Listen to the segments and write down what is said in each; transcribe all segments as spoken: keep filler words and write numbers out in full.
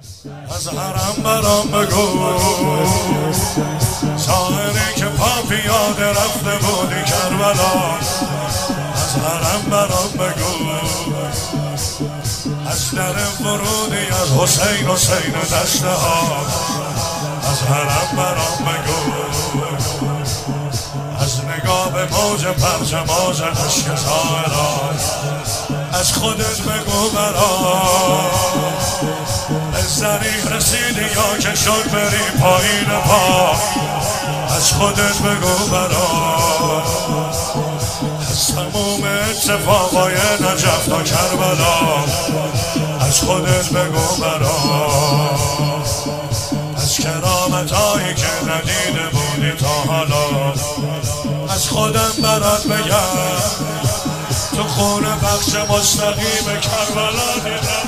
از حرم برام بگو ساحری که پا پیاده رفته بودی کربلا. از حرم برام بگو از در ورودی از حسین حسین دسته ها. از حرم برام بگو از نگاه به موج پرچماز عشق زائران. از خودت بگو برام از زریح رسیدی یا که شد بری پایین پا. از خودت بگو برام از تموم اتفاقای نجف تا کربلا. از خودت بگو برام از کرامتایی که ندیده بودی تا حالا. از خودم برات بگم تو خونه بخش مستقیم کربلا دیدم.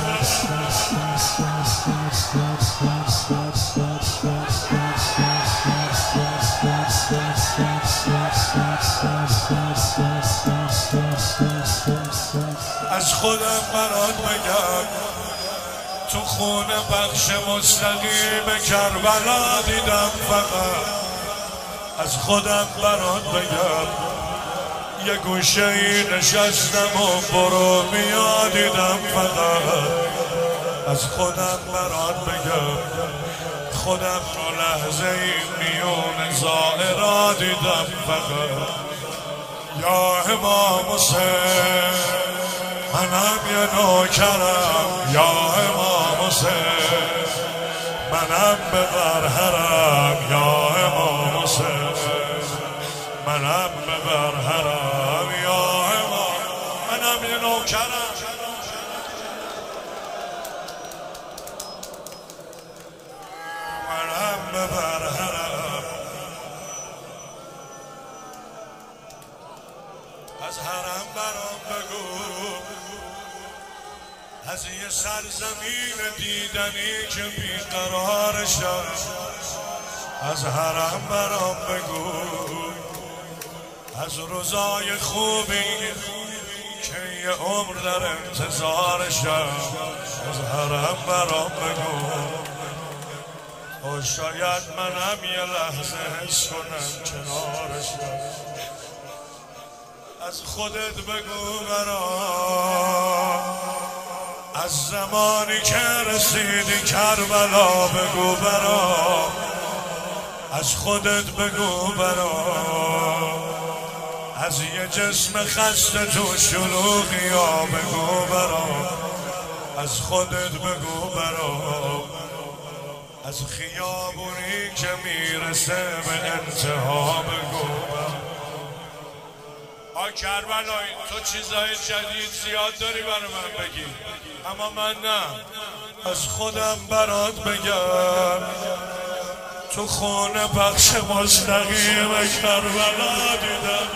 از خودم برات بگم تو خونه بخش مستقیم کربلا دیدم. فقط از خودم برات بگم یه گوشه ای نشستم و برو بیا دیدم. فقط از خودم برات بگم خودم رو لحظه ای میون زائرا دیدم. فقط یا امام حسین منم یه نوکرم. یا امام حسین منم ببر حرم. یا امام حسین منم ببر حرم. یا امام منم یه نوکرم. منم ببر حرم. از حرم برام بگو از یه سرزمین دیدنی که بیقرار شد. از حرم برام بگو از روزای خوبی که یه عمر در انتظار شد. از حرم برام بگو و شاید منم یه لحظه حس کنم کنارش. از خودت بگو برام از زمانی که رسیدی کربلا بگو برام. از خودت بگو برام از یه جسم خسته تو شلوغی ها بگو برام. از خودت بگو برام از خیابونی که میرسه به انتها بگو برام. آ کربلایی تو چیزای جدید زیاد داری برای من بگی اما من نه. از خودم برات بگم تو خونه بخش مستقیم کربلا دیدم.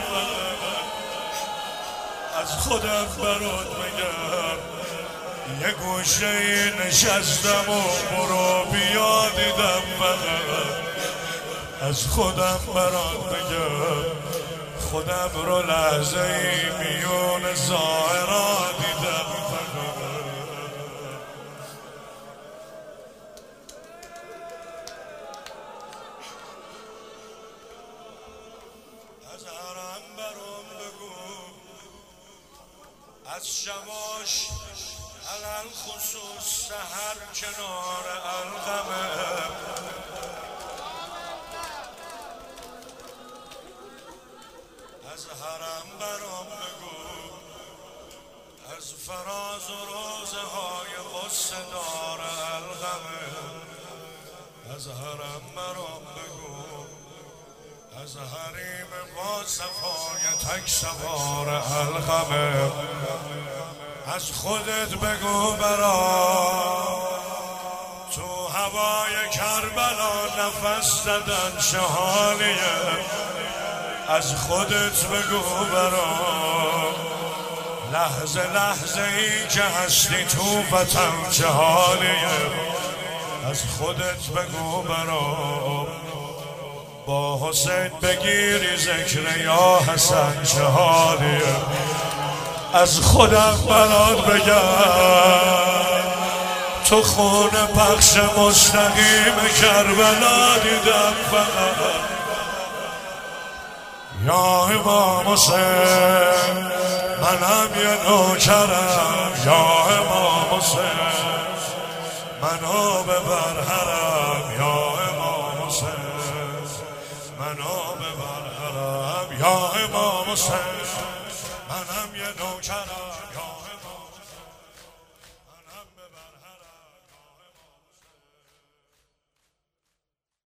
از خودم برات بگم یه گوشه ای نشستم و برو بیا دیدم. از خودم برات بگم خودم رو لحظه ای میون زائرا دیدم. از حرم برام بگو از شماش علل خصوص سحر کنار القمه. از حرم برام بگو از فراز و روزه های غصه دار القمه. از حرم برام بگو از حریم با صفای تک سوار القمه. از خودت بگو برام تو هوای کربلا نفس زدن چه حالیه. از خودت بگو برام لحظه لحظه ای که هستی تو وطن چه حالیه. از خودت بگو برام با حسین بگیری ذکر یا حسن چه حالیه. از خودم برات بگم تو خونه پخش مستقیم کربلا دیدم فقط یا امام حسین منم یه نوکرم یا امام حسین منو ببر حرم یا امام حسین منو ببر حرم یا امام حسین منم یه نوکرم